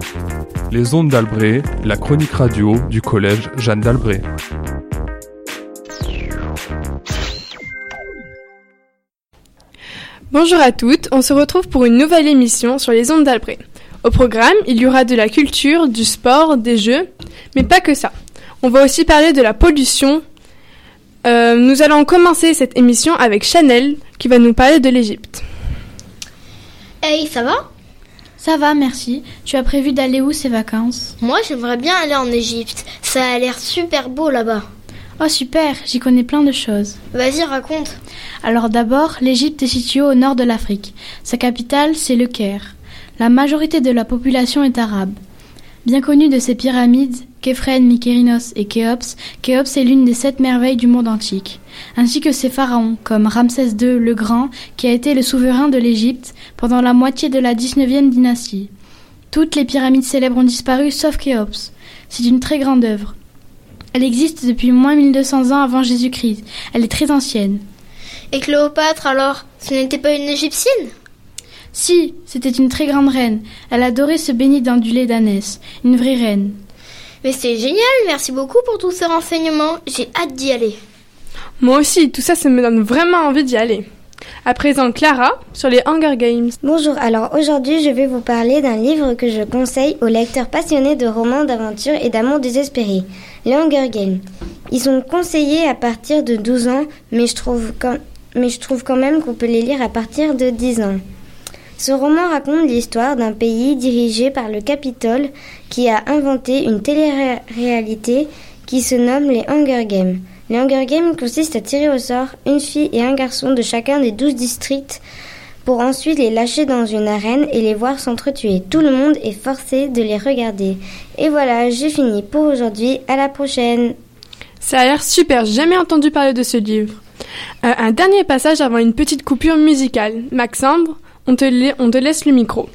Les ondes d'Albret, la chronique radio du collège Jeanne d'Albret. Bonjour à toutes, on se retrouve pour une nouvelle émission sur les ondes d'Albret. Au programme, il y aura de la culture, du sport, des jeux, mais pas que ça. On va aussi parler de la pollution. Nous allons commencer cette émission avec Chanel qui va nous parler de l'Égypte. Hey, ça va ? Ça va, merci. Tu as prévu d'aller où ces vacances ? Moi, j'aimerais bien aller en Égypte. Ça a l'air super beau là-bas. Oh super, j'y connais plein de choses. Vas-y, raconte. Alors d'abord, l'Égypte est située au nord de l'Afrique. Sa capitale, c'est le Caire. La majorité de la population est arabe. Bien connue de ses pyramides, Képhren, Mykérinos et Khéops, Khéops est l'une des 7 merveilles du monde antique, ainsi que ses pharaons, comme Ramsès II le Grand, qui a été le souverain de l'Égypte pendant la moitié de la 19e dynastie. Toutes les pyramides célèbres ont disparu, sauf Khéops. C'est une très grande œuvre. Elle existe depuis moins 1200 ans avant Jésus-Christ. Elle est très ancienne. Et Cléopâtre, alors, ce n'était pas une Égyptienne ? Si, c'était une très grande reine. Elle adorait se baigner dans du lait d'ânesse. Une vraie reine. Mais c'est génial, merci beaucoup pour tous ces renseignements. J'ai hâte d'y aller. Moi aussi, tout ça me donne vraiment envie d'y aller. À présent, Clara, sur les Hunger Games. Bonjour, alors aujourd'hui je vais vous parler d'un livre que je conseille aux lecteurs passionnés de romans d'aventure et d'amour désespéré, les Hunger Games. Ils sont conseillés à partir de 12 ans, mais je trouve quand même qu'on peut les lire à partir de 10 ans. Ce roman raconte l'histoire d'un pays dirigé par le Capitole qui a inventé une télé-réalité qui se nomme les Hunger Games. Les Hunger Games consistent à tirer au sort une fille et un garçon de chacun des 12 districts pour ensuite les lâcher dans une arène et les voir s'entretuer. Tout le monde est forcé de les regarder. Et voilà, j'ai fini pour aujourd'hui. À la prochaine. Ça a l'air super, j'ai jamais entendu parler de ce livre. Un dernier passage avant une petite coupure musicale. Maxandre, on te laisse le micro.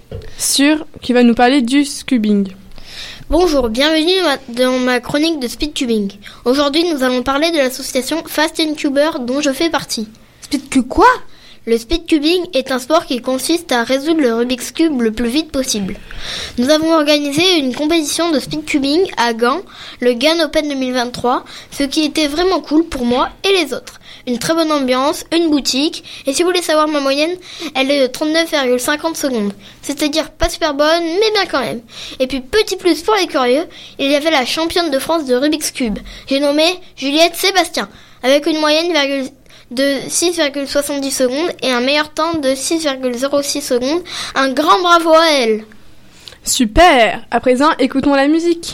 Qui va nous parler du scubing. Bonjour, bienvenue dans ma chronique de speedcubing. Aujourd'hui, nous allons parler de l'association Fast and Cuber dont je fais partie. Speedcube quoi ? Le speedcubing est un sport qui consiste à résoudre le Rubik's Cube le plus vite possible. Nous avons organisé une compétition de speedcubing à Gand, le GAN Open 2023, ce qui était vraiment cool pour moi et les autres. Une très bonne ambiance, une boutique, et si vous voulez savoir ma moyenne, elle est de 39,50 secondes. C'est-à-dire pas super bonne, mais bien quand même. Et puis petit plus pour les curieux, il y avait la championne de France de Rubik's Cube. J'ai nommé Juliette Sébastien, avec une moyenne de 6,70 secondes et un meilleur temps de 6,06 secondes. Un grand bravo à elle. Super. À présent, écoutons la musique.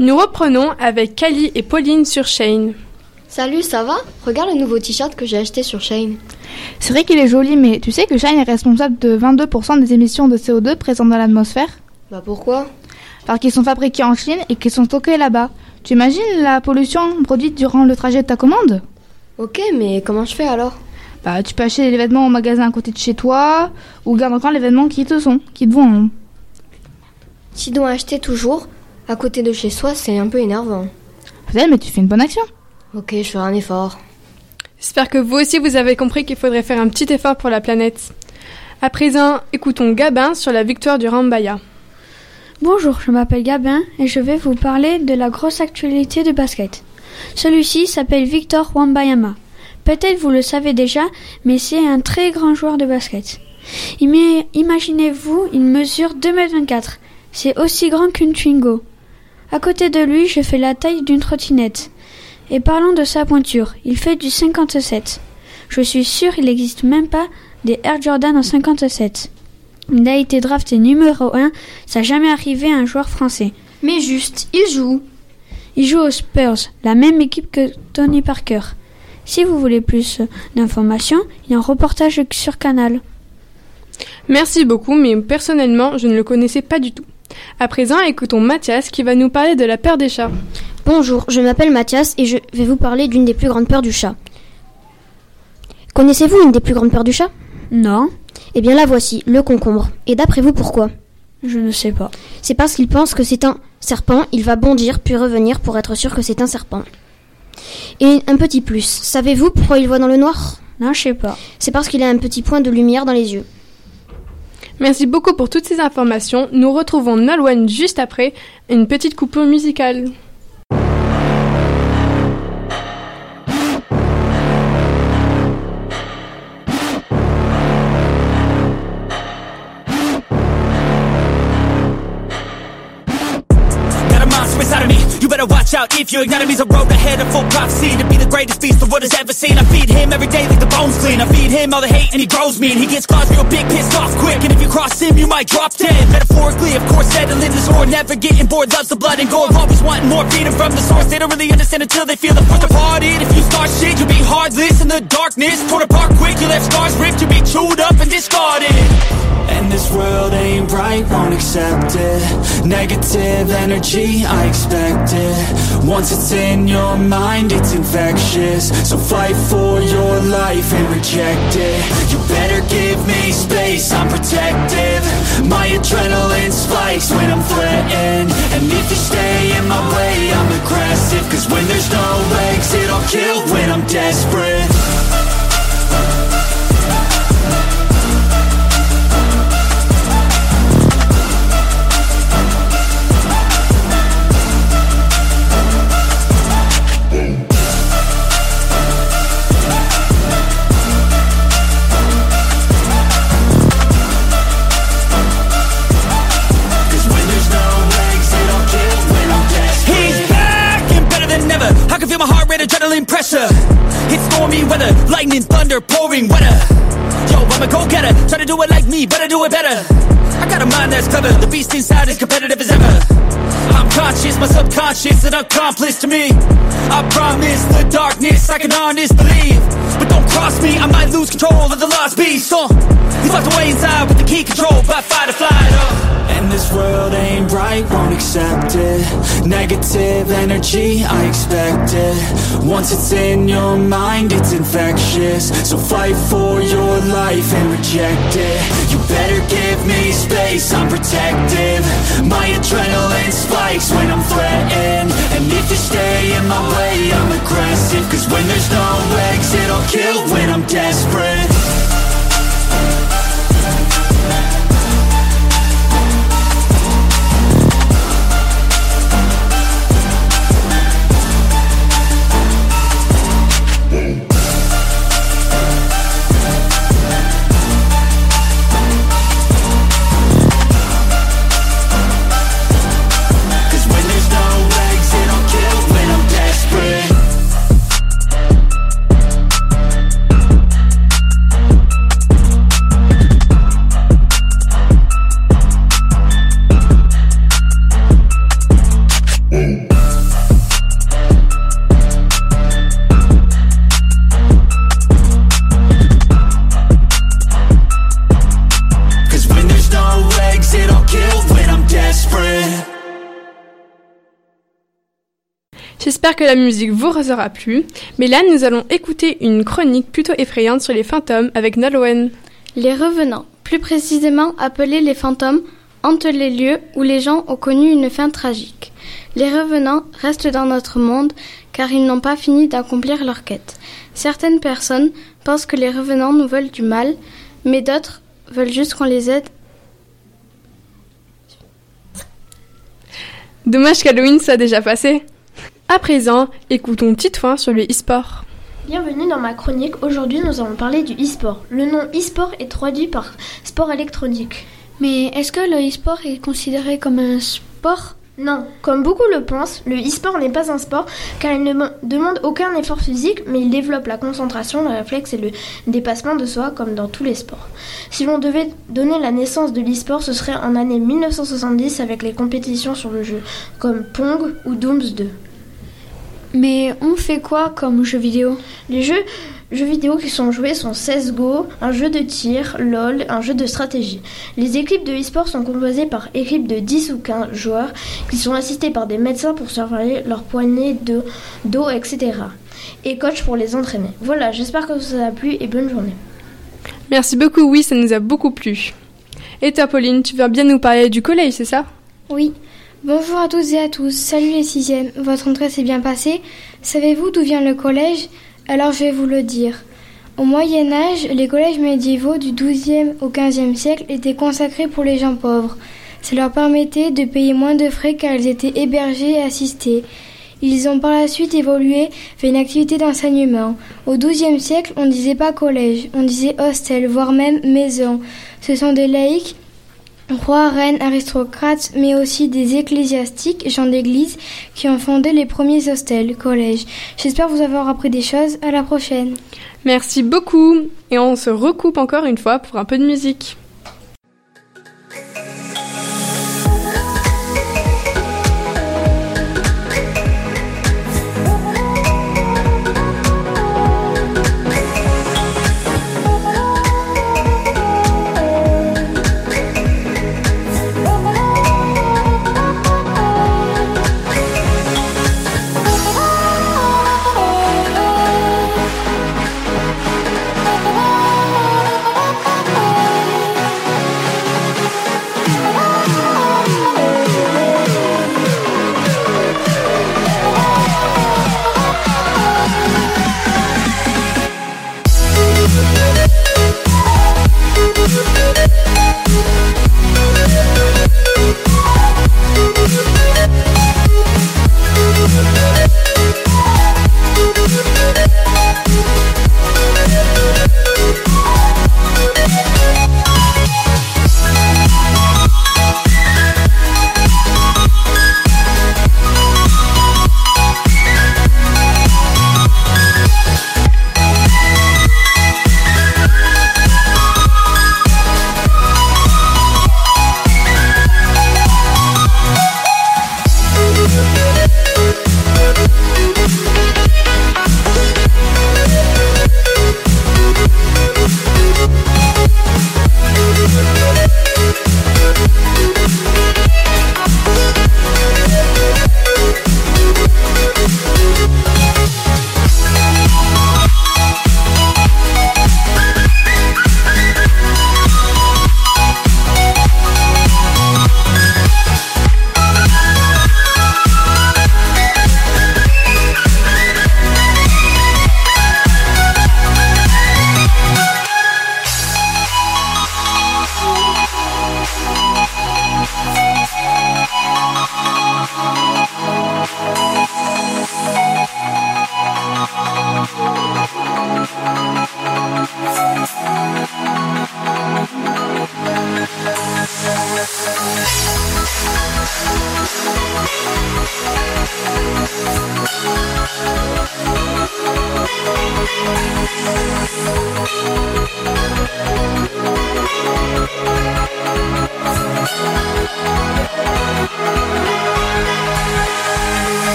Nous reprenons avec Kali et Pauline sur Shein. Salut, ça va? Regarde le nouveau t-shirt que j'ai acheté sur Shein. C'est vrai qu'il est joli, mais tu sais que Shein est responsable de 22% des émissions de CO2 présentes dans l'atmosphère? Bah pourquoi? Parce qu'ils sont fabriqués en Chine et qu'ils sont stockés là-bas. Tu imagines la pollution produite durant le trajet de ta commande? Ok, mais comment je fais alors? Bah tu peux acheter les vêtements au magasin à côté de chez toi, ou garde encore les vêtements qui te vont. Si doit acheter toujours à côté de chez soi, c'est un peu énervant. Peut-être, mais tu fais une bonne action. Ok, je ferai un effort. J'espère que vous aussi vous avez compris qu'il faudrait faire un petit effort pour la planète. À présent, écoutons Gabin sur la victoire du Rambaya. Bonjour, je m'appelle Gabin et je vais vous parler de la grosse actualité de basket. Celui-ci s'appelle Victor Wembanyama. Peut-être vous le savez déjà, mais c'est un très grand joueur de basket. Imaginez-vous, il mesure 2,24 m. C'est aussi grand qu'une Twingo. À côté de lui, je fais la taille d'une trottinette. Et parlons de sa pointure, il fait du 57. Je suis sûre il n'existe même pas des Air Jordan en 57. Il a été drafté numéro 1, ça n'a jamais arrivé à un joueur français. Mais juste, il joue. Il joue aux Spurs, la même équipe que Tony Parker. Si vous voulez plus d'informations, il y a un reportage sur Canal. Merci beaucoup, mais personnellement, je ne le connaissais pas du tout. À présent, écoutons Mathias qui va nous parler de la peur des chats. Bonjour, je m'appelle Mathias et je vais vous parler d'une des plus grandes peurs du chat. Connaissez-vous une des plus grandes peurs du chat? Non. Eh bien la voici, le concombre. Et d'après vous, pourquoi? Je ne sais pas. C'est parce qu'il pense que c'est un serpent, il va bondir puis revenir pour être sûr que c'est un serpent. Et un petit plus, savez-vous pourquoi il voit dans le noir? Non, je sais pas. C'est parce qu'il a un petit point de lumière dans les yeux. Merci beaucoup pour toutes ces informations. Nous retrouvons Nolwenn juste après une petite coupure musicale. Inside of me, you better watch out if you ignite me. A road ahead of full prophecy to be the greatest beast the world has ever seen. I feed him every day like the bones clean. I feed him all the hate and he grows me. And he gets claws real big, pissed off quick. And if you cross him, you might drop dead. Metaphorically, of course, settling the sword. Never getting bored, loves the blood and gore. Always wanting more freedom from the source. They don't really understand until they feel the force departed. If you start shit, you'll be heartless in the darkness. Torn apart quick, you left scars ripped. You'll be chewed up and discarded. And this world ain't right, won't accept it. Negative energy, I expect it. Once it's in your mind, it's infectious. So fight for your life and reject it. You better give me space, I'm protective. My adrenaline spikes when I'm threatened. And if you stay in my way, I'm aggressive. Cause when there's no exit, I'll kill when I'm desperate. Adrenaline pressure, it's stormy weather, lightning, thunder, pouring weather. Yo, I'm a go-getter, try to do it like me, better do it better. I got a mind that's clever, the beast inside is competitive as ever. I'm conscious, my subconscious, an accomplice to me. I promise the darkness, I can honest believe. But don't cross me, I might lose control of the lost beast. He's locked away inside with the key controlled by fight or flight. And this world ain't right, won't accept it. Negative energy, I expect it. Once it's in your mind, it's infectious. So fight for your life and reject it. You better give me space, I'm protective. My adrenaline spikes when I'm threatened. And if you stay in my way, I'm aggressive. Cause when there's no exit, I'll kill when I'm desperate. J'espère que la musique vous aura plu, mais là nous allons écouter une chronique plutôt effrayante sur les fantômes avec Nolwenn. Les revenants, plus précisément appelés les fantômes, hantent les lieux où les gens ont connu une fin tragique. Les revenants restent dans notre monde car ils n'ont pas fini d'accomplir leur quête. Certaines personnes pensent que les revenants nous veulent du mal, mais d'autres veulent juste qu'on les aide. Dommage qu'Halloween soit déjà passé. À présent, écoutons Titouan sur le e-sport. Bienvenue dans ma chronique. Aujourd'hui, nous allons parler du e-sport. Le nom e-sport est traduit par sport électronique. Mais est-ce que le e-sport est considéré comme un sport ? Non, comme beaucoup le pensent, le e-sport n'est pas un sport car il ne demande aucun effort physique, mais il développe la concentration, le réflexe et le dépassement de soi comme dans tous les sports. Si l'on devait donner la naissance de l'e-sport, ce serait en année 1970 avec les compétitions sur le jeu, comme Pong ou Dooms 2. Mais on fait quoi comme jeux vidéo ? Les jeux vidéo qui sont joués sont CSGO, un jeu de tir, LOL, un jeu de stratégie. Les équipes de e-sport sont composées par équipes de 10 ou 15 joueurs qui sont assistés par des médecins pour surveiller leur poignée, dos, etc. Et coach pour les entraîner. Voilà, j'espère que ça vous a plu et bonne journée. Merci beaucoup, oui, ça nous a beaucoup plu. Et toi, Pauline, tu viens bien nous parler du collège, c'est ça ? Oui. Bonjour à toutes et à tous. Salut les 6e. Votre entrée s'est bien passée ? Savez-vous d'où vient le collège ? Alors je vais vous le dire. Au Moyen-Âge, les collèges médiévaux du XIIe au XVe siècle étaient consacrés pour les gens pauvres. Ça leur permettait de payer moins de frais car ils étaient hébergés et assistés. Ils ont par la suite évolué vers une activité d'enseignement. Au XIIe siècle, on ne disait pas collège, on disait hostel, voire même maison. Ce sont des laïcs, rois, reines, aristocrates, mais aussi des ecclésiastiques, gens d'église, qui ont fondé les premiers hostels, collèges. J'espère vous avoir appris des choses. À la prochaine. Merci beaucoup. Et on se recoupe encore une fois pour un peu de musique.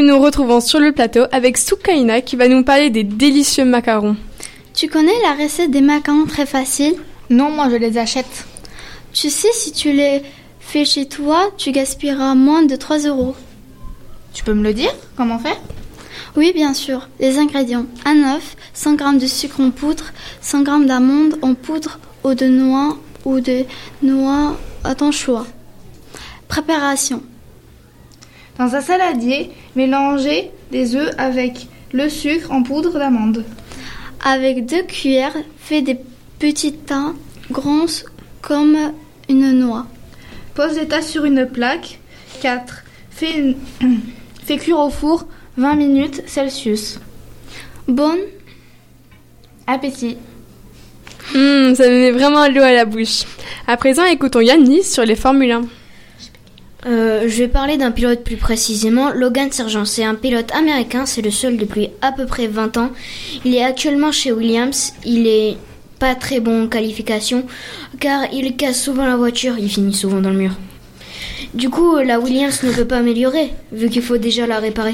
nous retrouvons sur le plateau avec Soukaina qui va nous parler des délicieux macarons. Tu connais la recette des macarons très facile? Non, moi je les achète. Tu sais, si tu les fais chez toi, tu gaspilleras moins de 3 €. Tu peux me le dire? Comment faire? Oui, bien sûr. Les ingrédients: un œuf, 100 g de sucre en poudre, 100 g d'amandes en poudre ou de noix à ton choix. Préparation. Dans un saladier, mélangez des œufs avec le sucre en poudre d'amande. Avec 2 cuillères, fais des petits tas grands comme une noix. Pose les tas sur une plaque. 4. Fais cuire au four 20 minutes Celsius. Bon appétit. Ça me met vraiment l'eau à la bouche. À présent, écoutons Yannis sur les Formule 1. Je vais parler d'un pilote plus précisément, Logan Sargent. C'est un pilote américain, c'est le seul depuis à peu près 20 ans. Il est actuellement chez Williams. Il est pas très bon en qualification car il casse souvent la voiture, il finit souvent dans le mur. Du coup, la Williams ne peut pas améliorer vu qu'il faut déjà la réparer.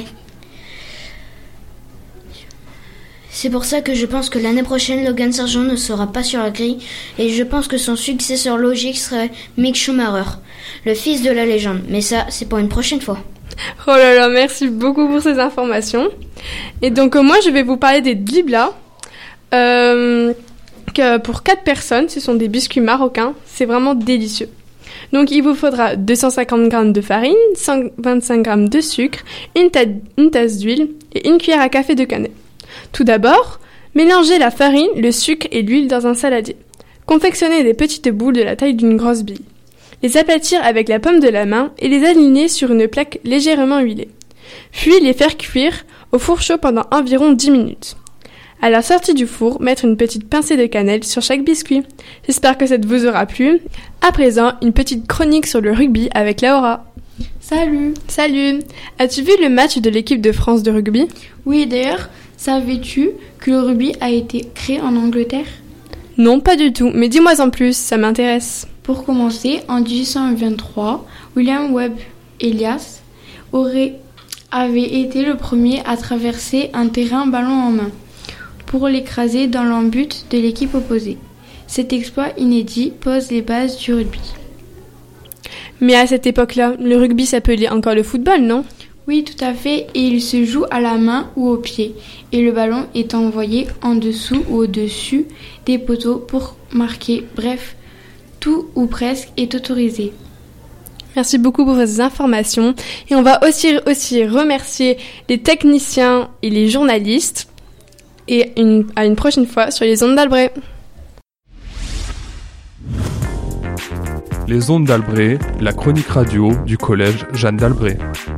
C'est pour ça que je pense que l'année prochaine, Logan Sargent ne sera pas sur la grille et je pense que son successeur logique serait Mick Schumacher, le fils de la légende. Mais ça, c'est pour une prochaine fois. Oh là là, merci beaucoup pour ces informations. Et donc moi, je vais vous parler des Blibla. Que pour 4 personnes, ce sont des biscuits marocains. C'est vraiment délicieux. Donc il vous faudra 250 g de farine, 125 g de sucre, une tasse d'huile et une cuillère à café de cannelle. Tout d'abord, mélangez la farine, le sucre et l'huile dans un saladier. Confectionnez des petites boules de la taille d'une grosse bille. Les aplatir avec la paume de la main et les aligner sur une plaque légèrement huilée. Puis les faire cuire au four chaud pendant environ 10 minutes. À la sortie du four, mettre une petite pincée de cannelle sur chaque biscuit. J'espère que ça vous aura plu. À présent, une petite chronique sur le rugby avec Laura. Salut. Salut. As-tu vu le match de l'équipe de France de rugby? Oui, d'ailleurs, savais-tu que le rugby a été créé en Angleterre? Non, pas du tout, mais dis-moi en plus, ça m'intéresse. Pour commencer, en 1823, William Webb Ellias avait été le premier à traverser un terrain ballon en main pour l'écraser dans l'embut de l'équipe opposée. Cet exploit inédit pose les bases du rugby. Mais à cette époque-là, le rugby s'appelait encore le football, non? Oui, tout à fait, et il se joue à la main ou au pied, et le ballon est envoyé en dessous ou au-dessus des poteaux pour marquer. Bref, tout ou presque est autorisé. Merci beaucoup pour ces informations, et on va aussi remercier les techniciens et les journalistes, et à une prochaine fois sur les ondes d'Albret. Les ondes d'Albret, la chronique radio du collège Jeanne d'Albret.